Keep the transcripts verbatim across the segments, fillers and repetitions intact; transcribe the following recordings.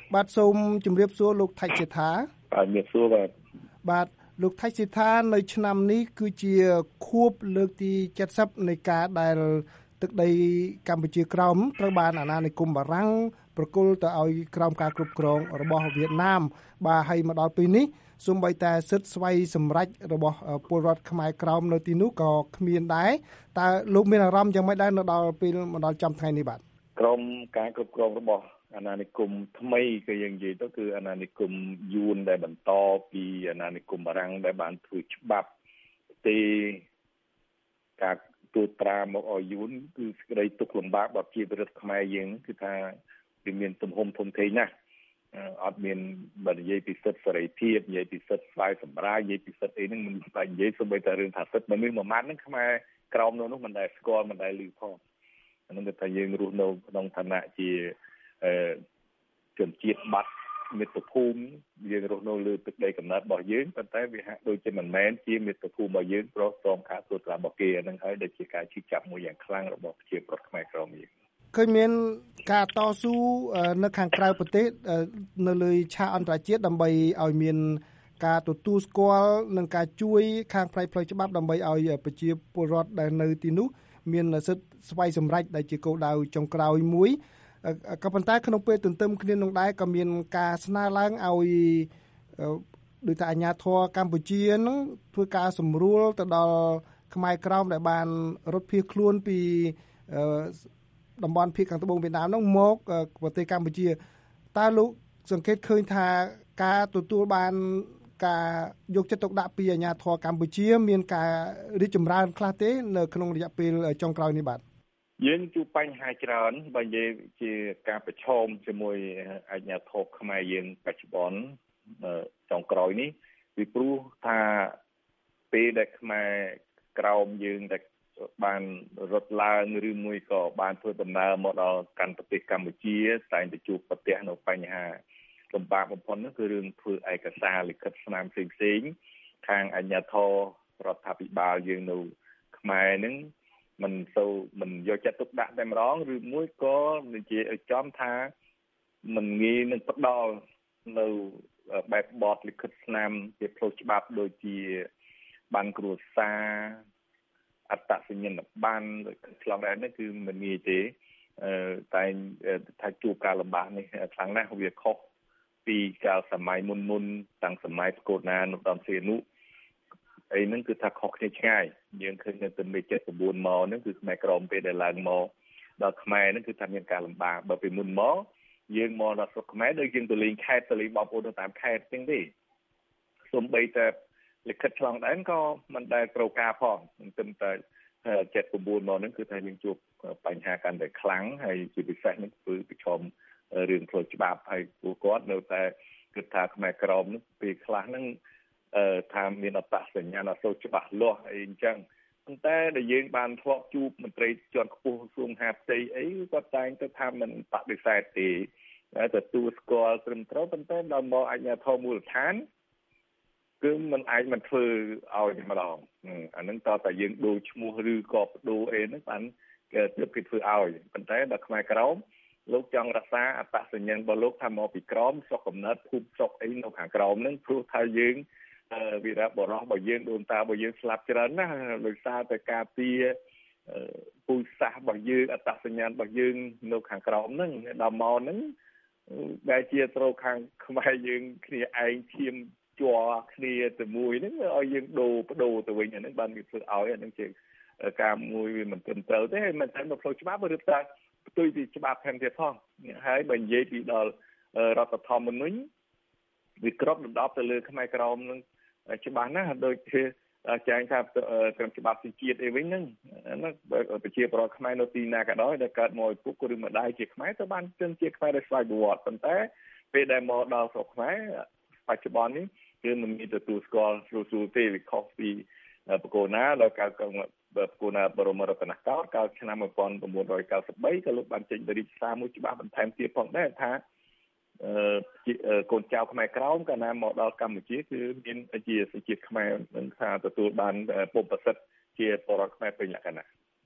បាទសូមជម្រាបសួរលោកថៃសេដ្ឋាបាទជំរាបសួរបាទបាទលោកថៃសេដ្ឋានៅឆ្នាំនេះគឺជាខួបលើកទីเจ็ดสิบនៃការដែលទឹកដីកម្ពុជាក្រោមត្រូវបានអាណានិគមបារាំងប្រគល់ទៅឲ្យក្រោមការគ្រប់គ្រងរបស់វៀតណាមបាទហើយមកដល់ពេលនេះសូម្បីតែសិទ្ធិស្វ័យសម្រេចរបស់ពលរដ្ឋខ្មែរក្រោមនៅទីនោះក៏គ្មានដែរតើលោកមានអារម្មណ៍យ៉ាងម៉េចដែរនៅដល់ពេលមកដល់ចំថ្ងៃនេះបាទក្រមការគ្រប់គ្រងរបស់អាណានិគមថ្មីក៏យើងនិយាយទៅគឺអាណានិគមយួនដែលបន្តពីអាណានិគមបារាំងដែលបានធ្វើច្បាប់ទេការទូត្រាមកឲ្យយួនគឺសេចក្តីទុកលំបាករបស់ជាពលរដ្ឋខ្មែរយើងគឺថាវាមានទំហំធំធេងណាស់អត់មានបើនិយាយពីសិទ្ធិសេរីភាពនិយាយពីសិទ្ធិស្វ័យសម្រេចនិយាយពីសិទ្ធិអីហ្នឹងមិនបាច់និយាយសូម្បីតែរឿងថាសិទ្ធិមិនមានមួយម៉ាត់ហ្នឹងខ្មែរក្រោមនោះមិនដែលស្គាល់មិនដែលឮផងអានឹងថាយើងរស់នៅក្នុងឋានៈជាអឺជនជាតិបាត់មាតុភូមិយើងរស់នៅលើទឹកដីកំណើតរបស់យើងប៉ុន្តែវាហាក់ដូចជាមិនមែនជាមាតុភូមិរបស់យើងព្រោះស្ទងការទូតរបស់គេអានឹងហើយដែលជាការឈឺចាប់មួយយ៉ាងខ្លាំងរបស់ប្រជាពលរដ្ឋខ្មែរក្រមយើងឃើញមានការតស៊ូនៅខាងក្រៅប្រទេសនៅលើឆាកអន្តរជាតិដើម្បីឲ្យមានការទទួលស្គាល់និងការជួយខាងផ្នែកផ្លូវច្បាប់ដើម្បីឲ្យប្រជាពលរដ្ឋដែលនៅទីនោះមានសិទ្ធិស្វ័យសម្រេចដែលជាគោលដៅចុងក្រោយមួយក៏ប៉ុន្តែក្នុងពេលទន្ទឹមគ្នានឹងដែរក៏មានការស្នើឡើងឲ្យដោយតែអាជ្ញាធរកម្ពុជានឹងធ្វើការសម្រួលទៅដល់ខ្មែរក្រោមដែលបានរត់ភៀសខ្លួនពីតំបន់ភាគខាងត្បូងវៀតណាមនោះមកប្រទេសកម្ពុជាតើលោកសង្កេតឃើញថាការទទួលបានការយកចិត្តទុកដាក់ពីអាជ្ញាធរកម្ពុជាមានការរីកចម្រើនខ្លះទេនៅក្នុងរយៈពេលចុងក្រោយនេះបាទយើងជួបបញ្ហាច្រើនបើនិយាយជាការប្រឈមជាមួយអាជ្ញាធរខ្មែរយើងបច្ចុប្បន្នចុងក្រោយនេះពីព្រោះថាពេលដែលខ្មែរក្រោមយើងដែលបានរត់ឡើងឬមួយក៏បានធ្វើដំណើរមកដល់កាន់ប្រទេសកម្ពុជាតែងតែជួបប្រទះនៅបញ្ហាលំបាកបំផុតនោះគឺរឿងធ្វើឯកសារលិខិតស្នាមផ្សេងៗខាងអាជ្ញាធររដ្ឋាភិបាលយើងនៅខ្មែរហ្នឹងមិនសូវមិនយកចិត្តទុកដាក់តែម្ដងឬមួយក៏និយាយឲ្យចំថាមិនងាយនឹងផ្ដល់នៅបែបបទលិខិតស្នាមជាផ្លូវច្បាប់ដូចជាបានគ្រួសារអត្តសញ្ញាណប័ណ្ណឆ្លងដែននេះគឺមិនងាយទេតែថាជួបការលំបាកនេះខ្លាំងណាស់វាខុសពីកាលសម័យមុនមុនតាំងសម័យស្គរណានុត្តមសីហនុអីហ្នឹងគឺថាខុសគ្នាឆ្ងាយយើងឃើញនៅទន្លេjet nineមកហ្នឹងគឺខ្មែរក្រមពេលដែលឡើងមកដល់ខ្មែរហ្នឹងគឺថាមានការលំបាកបើពីមុនមកយើងមកដល់ស្រុកខ្មែរដូចយើងទៅលេងខេត្តទៅលេងបងប្អូននៅតាមខេត្តចឹងទេសូម្បីតែលិខិតឆ្លងដែនក៏មិនដែលត្រូវការផងទន្ទឹមតែjet nineមកហ្នឹងគឺថាយើងជួបបញ្ហាកាន់តែខ្លាំងហើយជាពិសេសហ្នឹងគឺប្រឈមរឿងផ្លូវច្បាប់ហើយពួកគាត់នៅតែគិតថាខ្មែរក្រមហ្នឹងពេលខ្លះហ្នឹងអឺថាមានអត្តសញ្ញាណអសូវច្បាស់លាស់អីអញ្ចឹងប៉ុន្តែដែលយើងបានធ្លាប់ជួបមន្ត្រីជាន់ខ្ពស់ក្រសួងមហាផ្ទៃអីគាត់តែងទៅថាមិនបដិសេធទេតែទទួលស្គាល់ត្រឹមត្រូវប៉ុន្តែដល់មកអាជ្ញាធរមូលដ្ឋានគឺមិនអាចមិនធ្វើឲ្យម្ដងអានឹងតើតែយើងដូរឈ្មោះឬក៏បដូរអីហ្នឹងបានគេទើបគេធ្វើឲ្យប៉ុន្តែដល់ខ្មែរក្រមលោកចង់រក្សាអត្តសញ្ញាណរបស់លោកថាមកពីក្រមស្រុកកំណើតភូមិស្រុកអីនៅខាងក្រមហ្នឹងព្រោះថាយើងវីរៈបុរសរបស់យើងដូនតារបស់យើងស្លាប់ច្រើនណាស់ដោយសារតែការពារពូជសាសន៍របស់យើងអត្តសញ្ញាណរបស់យើងនៅខាងក្រមហ្នឹងដល់មកហ្នឹងដែលជាត្រូវខាងខ្មែរយើងគ្នាឯងឈាមជាប់គ្នាទៅមួយហ្នឹងឲ្យយើងដូរបដូរទៅវិញអាហ្នឹងបានវាធ្វើឲ្យអាហ្នឹងជាការមួយវាមិនត្រឹមត្រូវទេហើយមិនតែនៅផ្លូវច្បាប់ឬតែផ្ទុយពីច្បាប់ថែមទៀតផងហើយបើនិយាយពីដល់រដ្ឋធម្មនុញ្ញវាក្របដណ្ដប់ទៅលើខ្មែរក្រមនឹងច្បាស់ណាស់ដូចជាចែងថាក្រមច្បាប់ជាតិអីវិញហ្នឹងណាប្រជាពលរដ្ឋខ្មែរនៅទីណាក៏ដោយដែលកើតមកឪពុកឬម្ដាយជាខ្មែរទៅបានជឿជាខ្មែរដោយស្វ័យប្រវត្តិប៉ុន្តែពេលដែលមកដល់ស្រុកខ្មែរបច្ចុប្បន្ននេះគឺមិនមានទទួលស្គាល់ស្រួលស្រួលទេវាខុសពីបកូណាដល់កាលបកូណាបរមរតនកោដ្ឋកាលឆ្នាំnineteen ninety-threeក៏លោកបានចេញបរិយាសារមួយច្បាប់បន្ថែមទៀតផងដែរថាអឺកូនចៅខ្មែរក្រមកាលណាមកដល់កម្ពុជាគឺមានជាសញ្ជាតិខ្មែរនឹងថាទទួលបានពុបសិទ្ធជាបរិវត្តខ្មែរពេញលក្ខណៈ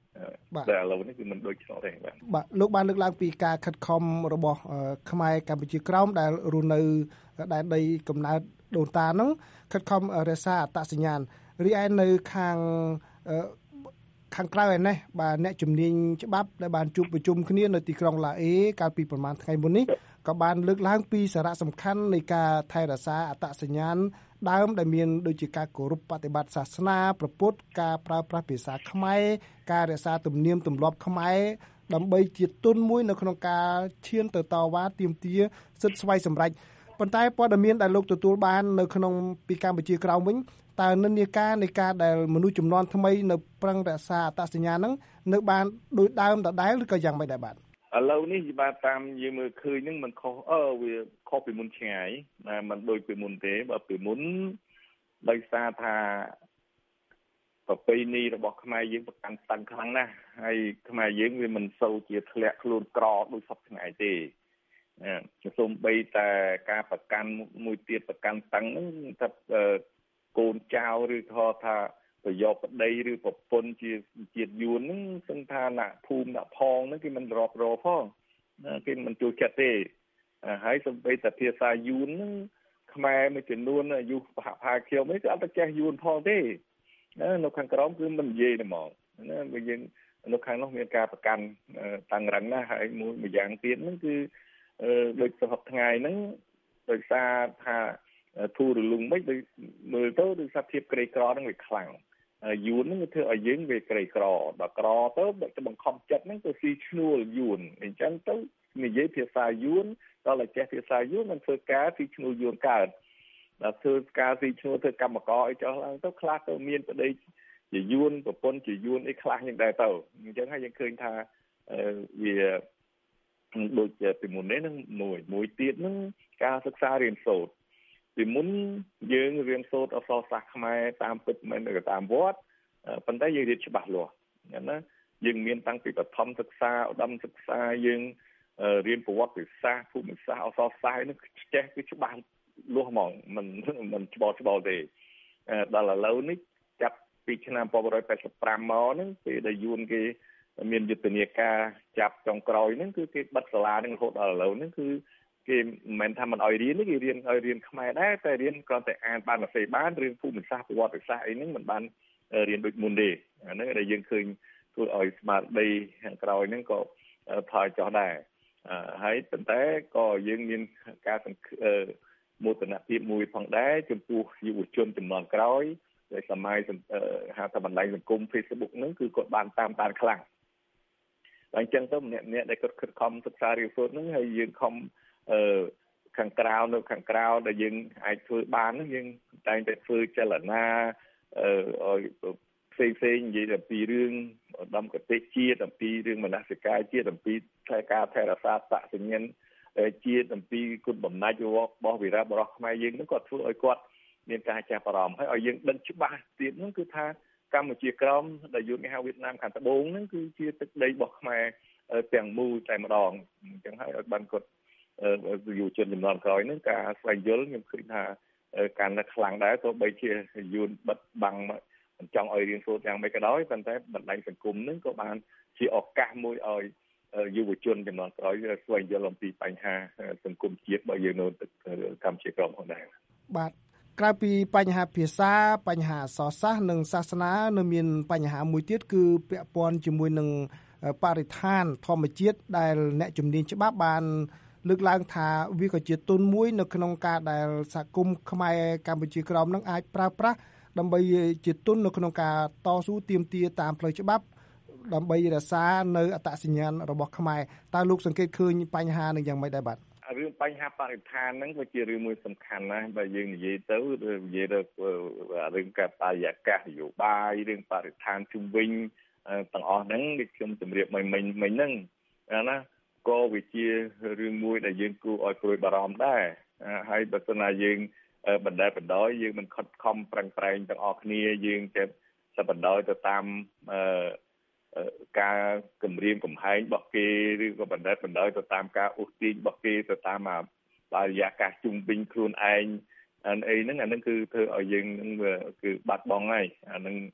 តែឥឡូវនេះគឺមិនដូចឆ្លងទេបាទបាទលោកបានលើកឡើងពីការខិតខំរបស់ខ្មែរកម្ពុជាក្រោមដែលរស់នៅដែនដីកំណើតដូនតាហ្នឹងខិតខំរក្សាអត្តសញ្ញាណរីឯនៅខាងខាងក្រៅឯនេះបាទអ្នកជំនាញច្បាប់ដែលបានជួបប្រជុំគ្នានៅទីក្រុងឡាអេកាលពីប្រហែលថ្ងៃមុននេះក៏បានលើកឡើងពីសារៈសំខាន់នៃការថែរក្សាអត្តសញ្ញាណដើមដែលមានដូចជាការគោរពបប្រតិបត្តិសាសនាព្រះពុទ្ធការប្រើប្រាស់ភាសាខ្មែរការរក្សាទំនៀមទម្លាប់ខ្មែរដើម្បីជាទុនមួយនៅក្នុងការឈានទៅតវ៉ាទាមទារសិទ្ធិស្វ័យសម្រេចប៉ុន្តែព័ត៌មានដែលលោកទទួលបាននៅក្នុងពីកម្ពុជាក្រោមវិញតើនិន្នាការនៃការដែលមនុស្សជំនាន់ថ្មីនៅប្រឹងរក្សាអត្តសញ្ញាណហ្នឹងនៅបានដូចដើមដដែលឬក៏យ៉ាងម៉េចដែរបាទឥឡូវនេះបាទតាមយើងមើលឃើញហ្នឹងมันខុសអឺវាខុសពីមុនឆ្ងាយណាมันដូចពីមុនទេបើពីមុនដោយសារថាប្រពៃណីរបស់ខ្មែរយើងប្រកាន់តាំងខ្លាំងណាស់ហើយខ្មែរយើងវាមិនសូវជាធ្លាក់ខ្លួនក្រដូចសពថ្ងៃទេណាសូម្បីតែការប្រកាន់មួយទៀតប្រកាន់តាំងហ្នឹងថាកូនចៅឬក៏ថាប្រយោគប្តីឬប្រពន្ធជាជាតិយួនហ្នឹងសឹងថាណាភូមិដាក់ផងហ្នឹងគេមិនរាប់រផងគេមិនចូលចិត្តទេហើយសូម្បីតែភាសាយួនហ្នឹងខ្មែរមួយចំនួនអាយុប្រហាក់ប្រហែលខ្ញុំនេះគឺអត់ទៅចេះយួនផងទេនៅខាងក្រោមគឺមិននិយាយទេហ្មងណាបើយើងនៅខាងនោះមានការប្រកាន់តាំងរឹងណាស់ហើយមួយម្យ៉ាងទៀតហ្នឹងគឺដូចសពថ្ងៃហ្នឹងដោយសារថាធូររលុងមិនដូចមើលទៅដូចសភាពក្រីក្រហ្នឹងវាខ្លាំងយួនហ្នឹងវាធ្វើឲ្យយើងវាក្រីក្រដល់ក្រទៅទៅបង្ខំចិត្តហ្នឹងទៅស៊ីឈ្នួលយួនអញ្ចឹងទៅនិយាយភាសាយួនដល់តែចេះភាសាយួនមិនធ្វើការស៊ីឈ្នួលយួនកើតដល់ធ្វើការស៊ីឈ្នួលធ្វើកម្មករអីចុះឡើងទៅខ្លះទៅមានប្តីជាយួនប្រពន្ធជាយួនអីខ្លះយ៉ាងដែរទៅអញ្ចឹងហើយយើងឃើញថាវាដូចពីមុននេះហ្នឹងមួយមួយទៀតហ្នឹងការសិក្សារៀនសូត្រពីមុនយើងរៀនសូត្រអក្សរសាស្ត្រខ្មែរតាមពិតមិនទៅតាមវត្តប៉ុន្តែយើងរៀនច្បាស់លាស់ណាយើងមានតាំងពីបឋមសិក្សាឧត្តមសិក្សាយើងរៀនប្រវត្តិសាស្ត្រភូមិសាស្ត្រអក្សរសាស្ត្រនេះចេះគឺច្បាស់លាស់ហ្មងមិនមិនច្បល់ច្បល់ទេដល់ឥឡូវនេះចាប់ពីឆ្នាំmột chín tám fiveមកហ្នឹងពេលដែលយួនគេមានយុទ្ធនាការចាប់ចុងក្រោយហ្នឹងគឺគេបិទសាលាហ្នឹងរហូតដល់ឥឡូវហ្នឹងគឺគេមិនមែនថាមិនឲ្យរៀនទេគេរៀនឲ្យរៀនខ្មែរដែរតែរៀនគ្រាន់តែអានបានសរសេរបានរឿងភូមិសាស្ត្រប្រវត្តិសាស្ត្រអីហ្នឹងមិនបានរៀនដូចមុនទេអាហ្នឹងដែលយើងឃើញធ្វើឲ្យស្មារតីខាងក្រោយហ្នឹងក៏ថយចុះដែរហើយប៉ុន្តែក៏យើងមានការមោទនភាពមួយផងដែរចំពោះយុវជនជំនាន់ក្រោយដែលសម័យហៅថាបណ្ដាញសង្គម Facebook ហ្នឹងគឺគាត់បានតាមដានខ្លាំងហើយអញ្ចឹងទៅម្នាក់ម្នាក់ដែលគាត់ខិតខំសិក្សារៀនសូត្រហ្នឹងហើយយើងខំអឺខាងក្រៅនៅខាងក្រៅដែលយើងអាចធ្វើបានហ្នឹងយើងតែងតែធ្វើចលនាអឺឲ្យផ្សេងផ្សេងនិយាយអំពីរឿងឧត្តមគតិជាតិអំពីរឿងមនសិការជាតិអំពីថែការថែរក្សាអត្តសញ្ញាណជាតិអំពីគុណបំណាច់របស់វីរបុរសខ្មែរយើងហ្នឹងគាត់ធ្វើឲ្យគាត់មានការចាប់អារម្មណ៍ហើយឲ្យយើងដឹងច្បាស់ទៀតហ្នឹងគឺថាកម្ពុជាក្រោមដែលយើងហៅវៀតណាមខាងត្បូងហ្នឹងគឺជាទឹកដីរបស់ខ្មែរទាំងមូលតែម្ដងអញ្ចឹងហើយឲ្យបានគាត់យុវជនចំនួនក្រោយហ្នឹងការស្វែងយល់ខ្ញុំឃើញថាការនៅខ្លាំងដែរទោះបីជាយួនបិទបាំងមិនចង់ឲ្យរៀនសូត្រយ៉ាងម៉េចក៏ដោយប៉ុន្តែបណ្ដាញសង្គមហ្នឹងក៏បានជាឱកាសមួយឲ្យយុវជនចំនួនក្រោយស្វែងយល់អំពីបញ្ហាសង្គមជាតិរបស់យើងនៅកម្ពុជាក្រោមផងដែរបាទក្រៅពីបញ្ហាភាសាបញ្ហាអក្សរសាស្ត្រនិងសាសនានៅមានបញ្ហាមួយទៀតគឺពាក់ព័ន្ធជាមួយនឹងបរិស្ថានធម្មជាតិដែលអ្នកជំនាញច្បាប់បានលើកឡើងថាវាក៏ជាទុនមួយនៅក្នុងការដែលសហគមន៍ខ្មែរកម្ពុជាក្រោមនឹងអាចប្រើប្រាស់ដើម្បីជាទុននៅក្នុងការតស៊ូទាមទារតាមផ្លូវច្បាប់ដើម្បីរក្សានៅអត្តសញ្ញាណរបស់ខ្មែរតើលោកសង្កេតឃើញបញ្ហានឹងយ៉ាងម៉េចដែរបាទរឿងបញ្ហាបរិស្ថានហ្នឹងក៏ជារឿងមួយសំខាន់ណាស់បើយើងនិយាយទៅនិយាយទៅរឿងការបរិយាកាសនយោបាយរឿងបរិស្ថានជុំវិញទាំងអស់ហ្នឹងដូចខ្ញុំជម្រាបមិញមិញមិញហ្នឹងណាក៏វាជារឿងមួយដែលយើងគួរឲ្យព្រួយបារម្ភដែរហើយបើសិនណាយើងបណ្តែបណ្ដោយយើងមិនខិតខំប្រឹងប្រែងទាំងអស់គ្នាយើងតែតែបណ្ដោយទៅតាមអឺការគម្រាមកំហែងរបស់គេឬក៏បណ្តែបណ្ដោយទៅតាមការអូសទាញរបស់គេទៅតាមបរិយាកាសជុំវិញខ្លួនឯងអីហ្នឹងអាហ្នឹងគឺធ្វើឲ្យយើងនឹងគឺបាត់បង់ហើយអាហ្នឹង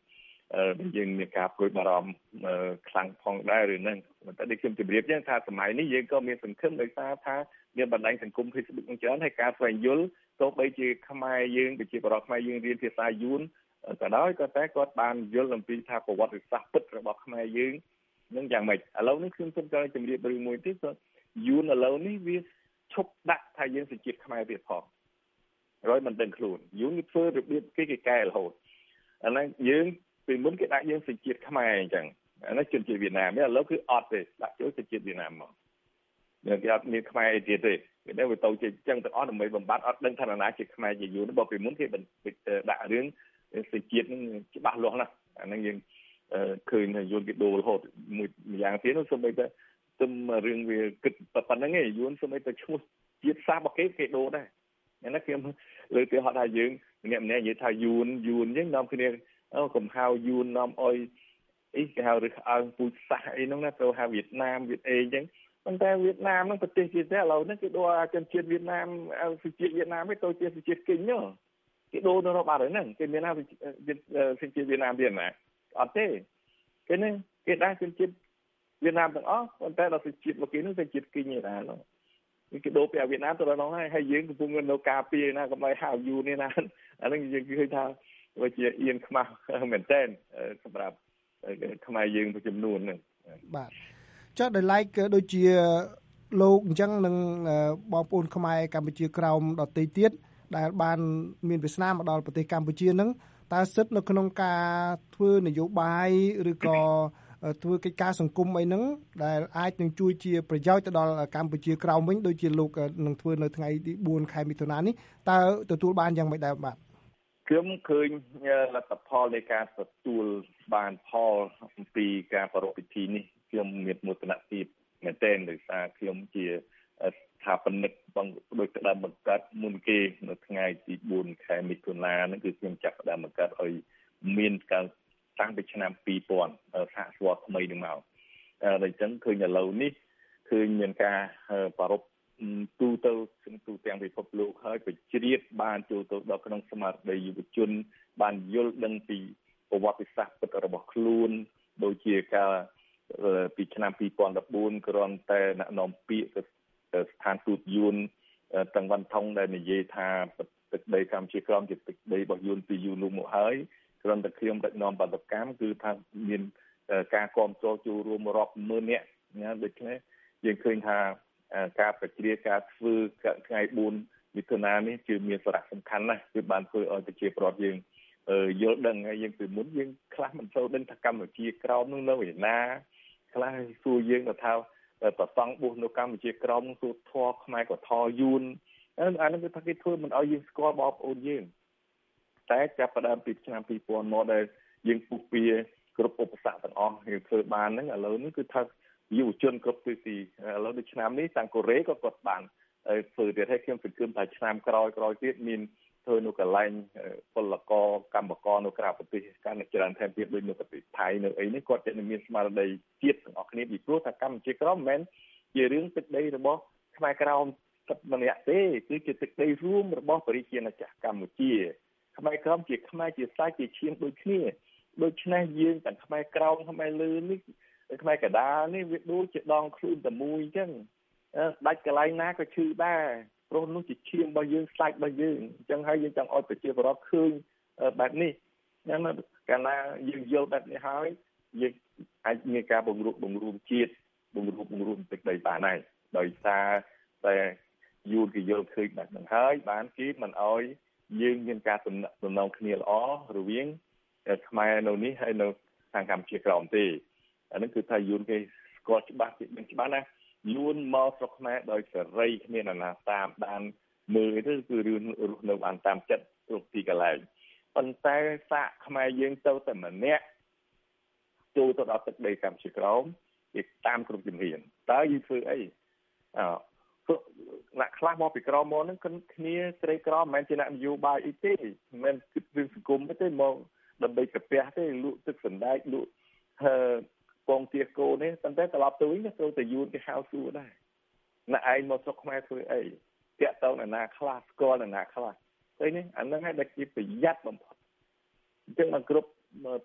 យើងមានការព្រួយបារម្ភខ្លាំងផងដែរឬហ្នឹងតែដូចខ្ញុំជម្រាបចឹងថាសម័យនេះយើងក៏មានសង្ឃឹមដោយសារថាមានបណ្ដាញសង្គម Facebook នឹងច្រើនហើយការស្វែងយល់ទោះបីជាខ្មែរយើងប្រជាពលរដ្ឋខ្មែរយើងរៀនភាសាយួនក៏ដោយក៏តែគាត់បានយល់អំពីថាប្រវត្តិសាស្ត្រពិតរបស់ខ្មែរយើងនឹងយ៉ាងម៉េចឥឡូវនេះខ្ញុំសូមចង់ជម្រាបរឿងមួយទៀតគឺយួនឥឡូវនេះវាឈប់ដាក់ថាយើងសញ្ជាតិខ្មែរទៀតផងរយមិនដឹងខ្លួនយួនធ្វើរបៀបគេគេកែរហូតអាហ្នឹងយើងពីមុនគេដាក់យើងសញ្ជាតិខ្មែរអញ្ចឹងអានេះជនជាតិវៀតណាមឥឡូវគឺអត់ទេដាក់ចូលសញ្ជាតិវៀតណាមមកយើងគេអត់មានខ្មែរអីទៀតទេគេតែវាទៅជាអញ្ចឹងទាំងអស់ដើម្បីបំបត្តិអត់ដឹងថាណាជាខ្មែរជាយួនបើពីមុនគេដាក់រឿងសញ្ជាតិនឹងច្បាស់លាស់ណាស់អាហ្នឹងយើងឃើញថាយួនគេដូររហូតមួយយ៉ាងទៀតនោះសូម្បីតែទំរឿងវាគិតប៉ុណ្្នឹងឯងយួនសូម្បីតែឈ្មោះជាតិសាសន៍របស់គេគេដូរដែរអានេះខ្ញុំលើកទៅហត់ថាយើងម្នាក់ម្នាក់និយាយថាយួនយួនអញ្ចឹងនាំគ្នាអូកំហៅយួននាំអុយអីគេហៅឬអើងពូជសាសអីហ្នឹងណាទៅហៅវៀតណាមវៀតអេអញ្ចឹងប៉ុន្តែវៀតណាមហ្នឹងប្រទេសជាតិតែឥឡូវហ្នឹងគេដូរជនជាតិវៀតណាមសុជាតិវៀតណាមទៅជាសុជាតិគិញហ្នឹងគេដូរទៅរកបាត់ហើយហ្នឹងគេមានថាសុជាតិវៀតណាមទៀតណាអត់ទេគេហ្នឹងគេដែរជនជាតិវៀតណាមទាំងអស់ប៉ុន្តែដល់សុជាតិមកគេហ្នឹងទៅជាតិគិញឯណាហ្នឹងគេដូរពីវៀតណាមទៅដល់នោះហើយហើយយើងកំពុងនៅការពារណាកុំឲ្យហៅយូរនេះណាអាហ្នឹងយើងឃើញថាវាជាអៀនខ្មាស់មែនតើសម្រាប់ខ្មែរយើងមួយចំនួនហ្នឹងបាទចុះដោយឡែកដូចជាលោកអញ្ចឹងនឹងបងប្អូនខ្មែរកម្ពុជាក្រោមដទៃទៀតដែលបានមានវាសនាមកដល់ប្រទេសកម្ពុជាហ្នឹងតើសិទ្ធិនៅក្នុងការធ្វើនយោបាយឬក៏ធ្វើកិច្ចការសង្គមអីហ្នឹងដែលអាចនឹងជួយជាប្រយោជន៍ទៅដល់កម្ពុជាក្រោមវិញដូចជាលោកនឹងធ្វើនៅថ្ងៃទីបួនខែមិថុនានេះតើទទួលបានយ៉ាងម៉េចដែរបាទខ្ញុំឃើញលទ្ធផលនៃការទទួលបានផលអំពីការប្រារព្ធពិធីនេះខ្ញុំមានមោទនភាពមែនទែនដោយសារខ្ញុំជាស្ថាបនិកបងដោយក្តារបង្កើតមុនគេនៅថ្ងៃទីបួនខែមិថុនាហ្នឹងគឺខ្ញុំចាប់ផ្ដើមបង្កើតឲ្យមានការតាំងពីឆ្នាំពីរពាន់សហស្វរថ្មីនឹងមកហើយអញ្ចឹងឃើញឥឡូវនេះឃើញមានការប្រារព្ធទូទៅទូទាំងពិភពលោកហើយបញ្ជ្រាបបានចូលទៅដល់ក្នុងស្មារតីយុវជនបានយល់ដឹងពីប្រវត្តិសាស្ត្រពិតរបស់ខ្លួនដូចជាការពីឆ្នាំពីរពាន់ដប់បួនគ្រាន់តែអ្នកនាំពាក្យស្ថានទូតយួនទាំងវ៉ាន់ថុងដែលនិយាយថាទឹកដីកម្ពុជាក្រោមជាទឹកដីរបស់យួនពីយូរលុងមកហើយគ្រាន់តែខ្ញុំដឹកនាំបាតុកម្មគឺថាមានការគាំទ្រចូលរួមរាប់ម៉ឺននាក់ណាដូច្នេះយើងឃើញថាការប្រជ្រាបការធ្វើថ្ងៃបួនមិថុនានេះគឺមានសារៈសំខាន់ណាស់គឺបានធ្វើឲ្យប្រជាពលរដ្ឋយើងយល់ដឹងហើយយើងពីមុនយើងខ្លះមិនសូវដឹងថាកម្ពុជាក្រោមនោះនៅឯណាខ្លះសួរយើងថាប្រសង់បុស្សនៅកម្ពុជាក្រោមសួរធរខ្មែរក៏ធរយួនអានោះគឺថាគេធ្វើមិនឲ្យយើងស្គាល់បងប្អូនយើងតែចាប់ផ្ដើមពីឆ្នាំពីរពាន់មកដែលយើងពុះពៀគ្រប់ឧបសគ្គទាំងអស់យើងធ្វើបានហ្នឹងឥឡូវនេះគឺថាយុវជនគ្រប់ទិសទីឥឡូវដូចឆ្នាំនេះតាំងកូរ៉េក៏គាត់បានធ្វើទៀតហើយខ្ញុំសង្ឃឹមថាឆ្នាំក្រោយក្រោយទៀតមានធ្វើនៅកន្លែងពលករកម្មករនៅក្រៅប្រទេសកាន់តែច្រើនថែមទៀតដូចនៅប្រទេសថៃនៅអីនេះគាត់จะមានស្មារតីជាតិទាំងអស់គ្នាពីព្រោះថាកម្ពុជាក្រោមមិនមែនជារឿងទឹកដីរបស់ខ្មែរក្រោមតែម្នាក់ទេគឺជាទឹកដីរួមរបស់ប្រជាជាតិកម្ពុជាខ្មែរក្រោមជាខ្មែរជាសាច់ជាឈាមដូចគ្នាដូច្នេះយើងទាំងខ្មែរក្រោមខ្មែរលើនេះខ្មែរកដាលនេះវាដូចជាដងខ្លួនតែមួយអញ្ចឹងដាច់កន្លែងណាក៏ឈឺដែរព្រោះនោះជាឈាមរបស់យើងសាច់របស់យើងអញ្ចឹងហើយយើងចង់ឲ្យប្រជាពលរដ្ឋឃើញបែបនេះណាកាលណាយើងយល់បែបនេះហើយយើងអាចមានការបង្រួបបង្រួមជាតិបង្រួបបង្រួមទឹកដីបានហើយដោយសារតែយូរគេយល់ឃើញបែបហ្នឹងហើយបានគេមិនអោយយើងមានការទំនាក់ទំនងគ្នាល្អរវាងខ្មែរនៅនេះហើយនៅខាងកម្ពុជាក្រោមទេអានេះគឺថាយួនគេស្គាល់ច្បាស់គេដឹងច្បាស់ណាយួនមកស្រុកខ្មែរដោយសេរីគ្មានអាណាតាមដានមើលទៅគឺរឿងរស់នៅបានតាមចិត្តគ្រប់ទីកន្លែងប៉ុន្តែសាកខ្មែរយើងទៅតែម្នាក់ចូលទៅដល់ទឹកដីកម្ពុជាក្រោមគេតាមគ្រប់ជំហានតើយើងធ្វើអីអឺអ្នកខ្លះមកពីក្រមមកហ្នឹងគ្នាស្រីក្រមមិនមែនជាអ្នកនយោបាយអីទេមិនមែនគិតរឿងសង្គមទេមកដើម្បីកាពះទេលក់ទឹកសណ្ដែកលក់ពងទាគោនេះប៉ុន្តែត្រឡប់ទៅវិញទៅតែយួនគេហៅសួរដែរអ្នកឯងមកស្រុកខ្មែរធ្វើអីតាក់តងអ្នកណាខ្លះស្គាល់អ្នកណាខ្លះទៅនេះអាហ្នឹងឲ្យតែជាប្រយ័ត្នបំផុតអញ្ចឹងមកគ្រប់ព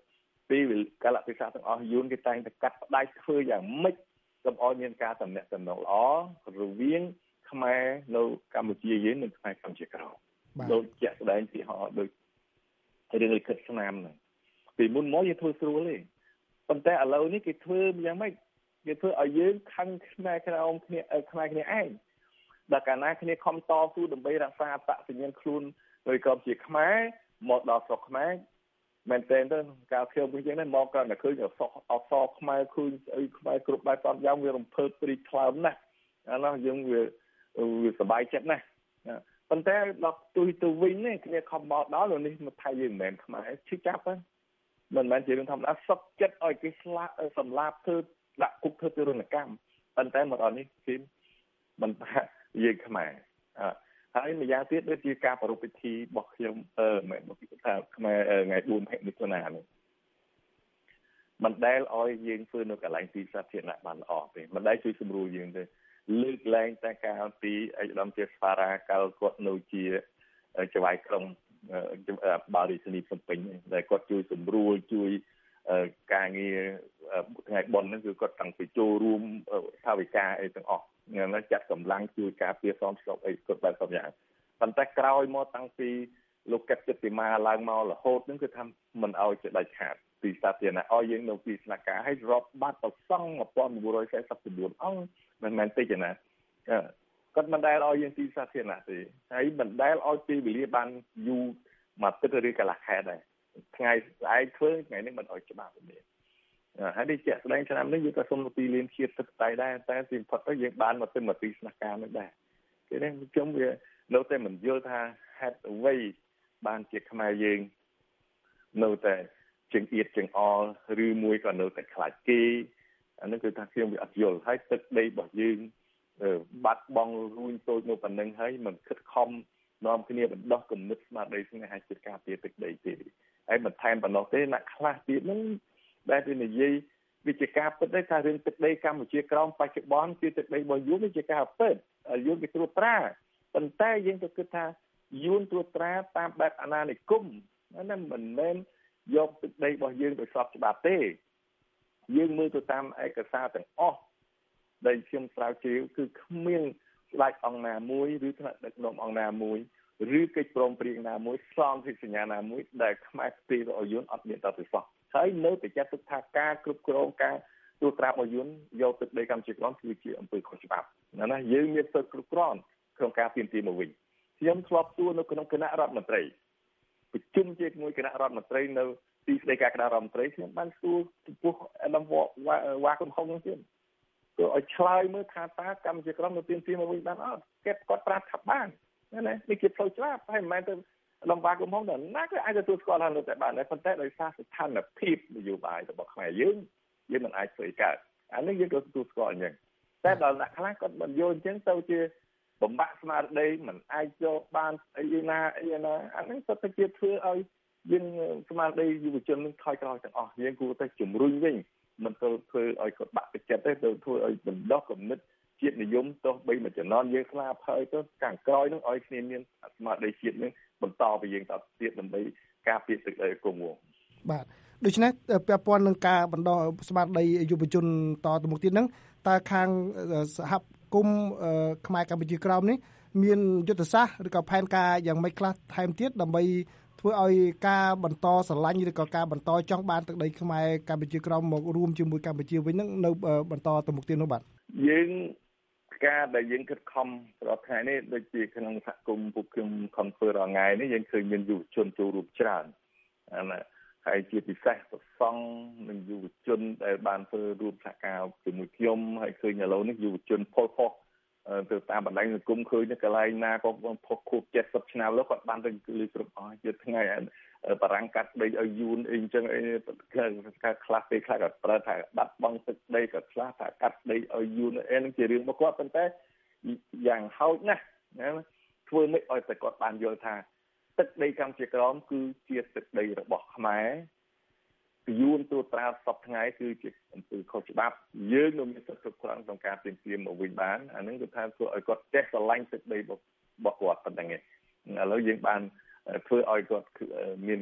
ពីកាលៈទេសៈទាំងអស់យួនគេតែងតែកាត់ផ្ដាច់ធ្វើយ៉ាងម៉េចកុំឲ្យមានការតំណាក់តំណងល្អរវាងខ្មែរនៅកម្ពុជាយើងនិងខ្មែរកម្ពុជាក្រោមដូចជាក់ស្ដែងពីហោដូចរឿងលិខិតស្នាមហ្នឹងពីមុនមកយើងធ្វើស្រួលទេប៉ុន្តែឥឡូវនេះគេធ្វើយ៉ាងម៉េចគេធ្វើឲ្យយើងខឹងខ្មែរក្រោមគ្នាខ្មែរគ្នាឯងដល់កាលណាគ្នាខំតស៊ូដើម្បីរក្សាអត្តសញ្ញាណខ្លួនដោយក៏ជាខ្មែរមកដល់ស្រុកខ្មែរមែនតើទៅការខ្ញុំវិញចឹងមកក៏តែឃើញអសអសខ្មែរឃើញអីខ្មែរគ្រប់បែបតាមយ៉ាងវារំភើបព្រីថ្លើមណាស់អានោះយើងវាវាសប្បាយចិត្តណាស់ប៉ុន្តែដល់ទុយទៅវិញនេះគ្នាខំមកដល់នេះមកថៃយើងមិនមែនខ្មែរឈឺចាប់ហ្នឹងមិនមែនជារឿងធម្មតាសុកចិត្តឲ្យគេស្លាប់សម្លាប់ធ្វើដាក់គុកធ្វើទរណកម្មប៉ុន្តែមកដល់នេះគឺមិនថាយើងខ្មែរហើយម្យ៉ាងទៀតដូចជាការប្រារព្ធពិធីរបស់ខ្ញុំអឺមិនមកពីថាខ្មែរថ្ងៃបួនមិថុនានេះមិនដែលឲ្យយើងធ្វើនៅកន្លែងទីសាធារណៈបានល្អទេមិនដែលជួយសម្រួលយើងទេលើកឡើងតែកាលពីឯកឧត្តមជាស្វារាកាលគាត់នៅជាចៅហ្វាយក្រុងបារីសនីភ្នំពេញដែលគាត់ជួយសម្រួលជួយការងារថ្ងៃបុណ្យហ្នឹងគឺគាត់តាំងពីចូលរួមថាវិការអីទាំងអស់ហ្នឹងចាត់កម្លាំងជួយការពារសំស្រុកអីគាត់បែបសំយ៉ាងប៉ុន្តែក្រោយមកតាំងពីលោកកេតចិត្តពីមកឡើងមករហូតហ្នឹងគឺថាមិនឲ្យជាដាច់ខាតពីសាធារណៈឲ្យយើងនៅពីស្នាក់ការឲ្យរាប់បាត់ប្រសង់một nghìn chín trămสี่สิบchínអង្គមិនមែនតិចណាគាត់មិនដែលឲ្យយើងទីសាធារណៈទេហើយមិនដែលឲ្យពេលវេលាបានយូរមកទឹកឬកន្លះខែដែរថ្ងៃស្អែកធ្វើថ្ងៃនេះមិនឲ្យច្បាប់ទេហើយនេះជាក់ស្ដែងឆ្នាំនេះយើងក៏សុំពីលានជាតិទឹកតៃដែរតែទីបំផុតទៅយើងបានមកទៅមកទីស្នាក់ការនោះដែរគេនេះខ្ញុំវានៅតែមិនយល់ថាហេតុអ្វីបានជាខ្មែរយើងនៅតែជើងអៀតជើងអល់ឬមួយក៏នៅតែខ្លាចគេអានេះគឺថាខ្ញុំវាអត់យល់ហើយទឹកដីរបស់យើងបាត់បង់រួញតូចនៅប៉ុណ្្នឹងហើយមិនខិតខំនាំគ្នាបណ្ដោះគំនិតស្មារតីស្នេហាជាតិការពារទឹកដីទេហើយបន្ថែមប៉ុណ្ណោះទេអ្នកខ្លះទៀតហ្នឹងដែលទៅនិយាយវិជាការពិតដែរថារឿងទឹកដីកម្ពុជាក្រោមបច្ចុប្បន្នគឺទឹកដីរបស់យួនវិជាការពិតយួនគេត្រួតត្រាប៉ុន្តែយើងក៏គិតថាយួនត្រួតត្រាតាមបែបអាណានិគមហ្នឹងមិនមែនយកទឹកដីរបស់យើងទៅស្របច្បាប់ទេយើងមើលទៅតាមឯកសារទាំងអស់ដែលខ្ញុំស្រាវជ្រាវគឺគ្មានស្ដេចអង្គណាមួយឬថ្នាក់ដឹកនាំអង្គណាមួយឬកិច្ចព្រមព្រៀងណាមួយសន្ធិសញ្ញាណាមួយដែលខ្មែរស្ទីរឲ្យយួនអត់មានតទៅសោះហើយនៅតែចាត់ទុកថាការគ្រប់គ្រងការត្រួតត្រារបស់យួនយកទឹកដីកម្ពុជាក្រោមគឺជាអំពើខុសច្បាប់ណាណាយើងមានសិទ្ធិគ្រប់គ្រងក្នុងការទាមទារមកវិញខ្ញុំធ្លាប់សួរនៅក្នុងគណៈរដ្ឋមន្ត្រីប្រជុំជាមួយគណៈរដ្ឋមន្ត្រីនៅទីស្តីការគណៈរដ្ឋមន្ត្រីខ្ញុំបានសួរចំពោះអាដាមវ៉ាកំហុងហ្នឹងទៀតគឺឲ្យឆ្លើយមើលថាតើកម្ពុជាក្រោមនៅទាមទារមកវិញបានអត់គេគាត់ប្រាប់ថាបានណានេះជាផ្លូវច្បាប់ហើយមិនមែនទៅលំបាកកំហុងដល់ណាក៏អាចទទួលស្គាល់ហើយតែបានដែរប៉ុន្តែដោយសារស្ថានភាពនយោបាយរបស់ខ្មែរយើងយើងមិនអាចធ្វើឲ្យកើតអានេះយើងក៏ទទួលស្គាល់អញ្ចឹងតែដល់អ្នកខ្លះគាត់មិនយល់អញ្ចឹងទៅជាបំបាក់ស្មារតីមិនអាចយកបានអីណាអីណាអានេះទៅជាធ្វើឲ្យយើងស្មារតីយុវជននឹងថយក្រោយទាំងអស់យើងគួរតែជំរុញវិញមិនទៅធ្វើឲ្យគាត់បាក់ទឹកចិត្តទេទៅធ្វើឲ្យបណ្ដោះគំនិតជាតិនិយមទោះបីមួយចំណន់យើងស្លាប់ហើយទៅខាងក្រោយនឹងឲ្យគ្នាមានស្មារតីជាតិនឹងបន្តពីយើងតទៀតដើម្បីការពារទឹកដីគង់វង្សបាទដូច្នេះពាក់ព័ន្ធនឹងការបណ្ដោះស្មារតីយុវជនតទៅមុខទៀតហ្នឹងតើខាងសហគមន៍ខ្មែរកម្ពុជាក្រោមនេះមានយុទ្ធសាស្ត្រឬក៏ផែនការយ៉ាងម៉េចខ្លះថែមទៀតដើម្បីធ្វើឲ្យការបន្តស្រឡាញ់ឬក៏ការបន្តចង់បានទឹកដីខ្មែរកម្ពុជាក្រោមមករួមជាមួយកម្ពុជាវិញនឹងនៅបន្តទៅមុខទៀតនោះបាទយើងការដែលយើងខិតខំរាល់ថ្ងៃនេះដូចជាក្នុងសហគមន៍ពួកខ្ញុំខំធ្វើរាល់ថ្ងៃនេះយើងឃើញមានយុវជនចូលរួមច្រើនណាហើយជាពិសេសប្រសង់និងយុវជនដែលបានធ្វើរួមសហការជាមួយខ្ញុំហើយឃើញឥឡូវនេះយុវជនផុសផុសទៅតាមបណ្ដាញសង្គមឃើញកន្លែងណាក៏ផុសខួបเจ็ดสิบឆ្នាំแล้วគាត់បានទៅលើគ្រប់អស់ជាថ្ងៃបារាំងកាត់ដីឲ្យយួនអីអញ្ចឹងអីការខ្លះពេលខ្លះក៏ប្រើថាបាត់បង់ទឹកដីក៏ខ្លះថាកាត់ដីឲ្យយួនអីហ្នឹងជារឿងរបស់គាត់ប៉ុន្តែយ៉ាងហោចណាស់ណាធ្វើមិនឲ្យតែគាត់បានយល់ថាទឹកដីកម្ពុជាក្រោមគឺជាទឹកដីរបស់ខ្មែរយួនត្រួតត្រាសពថ្ងៃគឺជាអំពើខុសច្បាប់យើងនៅមានសិទ្ធិគ្រប់គ្រាន់ក្នុងការទាមទារមកវិញបានអានឹងគឺថាធ្វើឲ្យគាត់ចេះស្រឡាញ់ទឹកដីរបស់គាត់ប៉ុណ្ណឹងឯងឥឡូវយើងបានធ្វើឲ្យគាត់មានស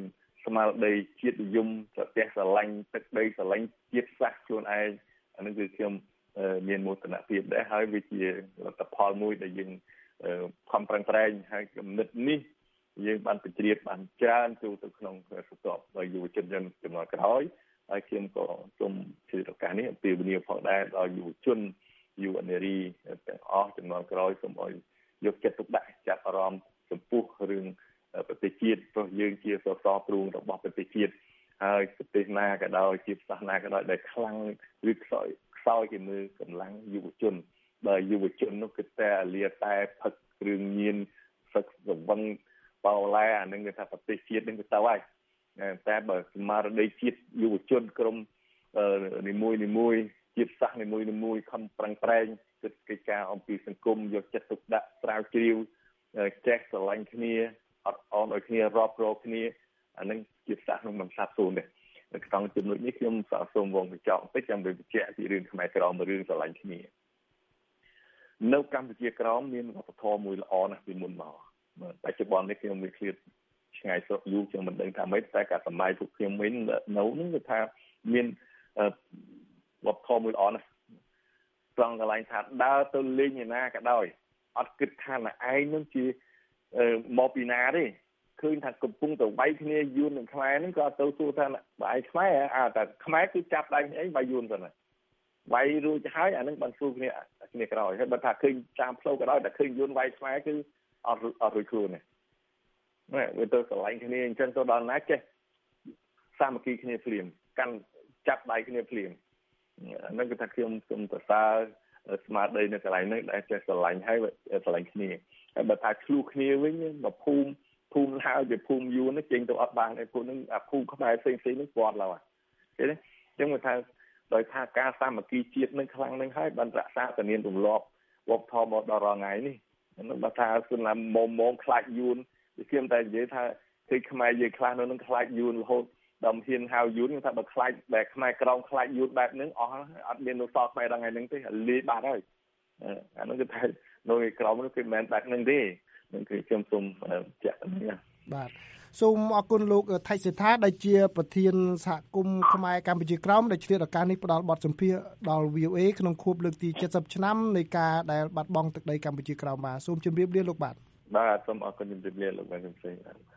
ស្មារតីជាតិនិយមប្រទេសស្រឡាញ់ទឹកដីស្រឡាញ់ជាតិសាសន៍ខ្លួនឯងអានឹងគឺខ្ញុំមានមោទនភាពដែរហើយវាជាលទ្ធផលមួយដែលយើងខំប្រឹងប្រែងហើយគំនិតនេះយើងបានបញ្ជ្រាបបានច្រើនចូលទៅក្នុងស្រទាប់ដល់យុវជនយើងចំនួនក្រោយហើយខ្ញុំក៏សូមជឿឱកាសនេះអំពាវនាវផងដែរដល់យុវជនយុវនារីទាំងអស់ចំនួនក្រោយសូមឲ្យយកចិត្តទុកដាក់ចាប់អារម្មណ៍ចំពោះរឿងប្រទេសជាតិព្រោះយើងជាសសរទ្រូងរបស់ប្រទេសជាតិហើយប្រទេសណាក៏ដោយជាសាសនាក៏ដោយដែលខ្លាំងឬខ្សោយខ្សោយជាមើលកម្លាំងយុវជនដែលយុវជននោះគឺតែលាតែផឹកគ្រឿងញៀនសឹកសវឹងបោឡែអានឹងគេថាប្រទេសជាតិនឹងទៅហើយតែបើស្មារតីជាតិយុវជនក្រុមនីមួយនីមួយជាតិសាសន៍នីមួយនីមួយខំប្រឹងប្រែងគិតកិច្ចការអំពីសង្គមយកចិត្តទុកដាក់ស្រាវជ្រាវចេះស្រឡាញ់គ្នាអត់អន់ឲ្យគ្នារាប់រកគ្នាអានឹងជាតិសាសន៍នឹងមិនសាបសូន្យទេនៅក្នុងចំណុចនេះខ្ញុំសូមវងបញ្ចប់បន្តិចចាំទៅបញ្ជាក់ពីរឿងខ្មែរក្រមរឿងស្រឡាញ់គ្នានៅកម្ពុជាក្រមមានវប្បធម៌មួយល្អណាស់ពីមុនមកបច្ចុប្បន្ននេះខ្ញុំមានឃ្លាតឆ្ងាយស្រកយូរខ្ញុំមិនដឹងថាម៉េចតែកាលសម័យពួកខ្ញុំវិញនៅនឹងគឺថាមានវប្បធម៌មួយល្អណាស់ត្រង់កន្លែងថាដើរទៅលេងឯណាក៏ដោយអត់គិតថាឯងនឹងជាមកពីណាទេឃើញថាកំពុងតែវាយគ្នាយួននឹងខ្មែរហ្នឹងក៏ទៅសួរថាបើឯងខ្មែរអាតែខ្មែរគឺចាប់ដៃគ្នាវាយយួនទៅណាវាយរួចទៅហើយអានឹងបានសួរគ្នាគ្នាក្រោយហើយបើថាឃើញតាមផ្លូវក៏ដោយតែឃើញយួនវាយខ្មែរគឺអត់អត់រួចខ្លួនទេណាវាទៅស្រឡាញ់គ្នាអញ្ចឹងទៅដល់ណាចេះសាមគ្គីគ្នាភ្លាមកាន់ចាប់ដៃគ្នាភ្លាមអានឹងគឺថាខ្ញុំសូមសរសើរស្មារតីនៅកន្លែងនេះដែលចេះស្រឡាញ់ហើយស្រឡាញ់គ្នាហើយបើថាឆ្លុះគ្នាវិញមកភូមិភូមិហើយវាភូមិយួនចេញទៅអត់បានឯពួកហ្នឹងអាភូមិខ្មែរផ្សេងផ្សេងហ្នឹងគាត់ឡើយឃើញទេអញ្ចឹងមកថាដោយថាការសាមគ្គីជាតិនឹងខ្លាំងនឹងហើយបានរក្សាតានានទម្លាប់វប្បធម៌មកដល់រងថ្ងៃនេះហ្នឹងបើថាគឺណាមុំមុំខ្លាចយួនវាខ្ញុំតែនិយាយថាឃើញខ្មែរយើងខ្លះនៅនឹងខ្លាចយួនរហូតដល់ហ៊ានហៅយួនថាបើខ្លាចបែបខ្មែរក្រមខ្លាចយួនបែបហ្នឹងអស់អត់មាននៅសល់ខ្មែរដល់ថ្ងៃហ្នឹងទេលាយបាត់ហើយអានោះគឺថានៅក្រមនោះគឺមិនមែនបែបហ្នឹងទេនឹងគឺខ្ញុំសូមចាក់នេះបាទសូមអរគុណលោកថៃសេដ្ឋាដែលជាប្រធានសហគមន៍ខ្មែរកម្ពុជាក្រោមដែលឆ្លៀតឱកាសនេះផ្ដល់បទសម្ភាសន៍ដល់ វី អូ អេ ក្នុងខួបលើកទីเจ็ดสิบឆ្នាំនៃការដែលបាត់បង់ទឹកដីកម្ពុជាក្រោមបាទសូមជម្រាបលាលោកបាទបាទសូមអរគុណជម្រាបលាលោកបាទខ្ញុំផ្សេង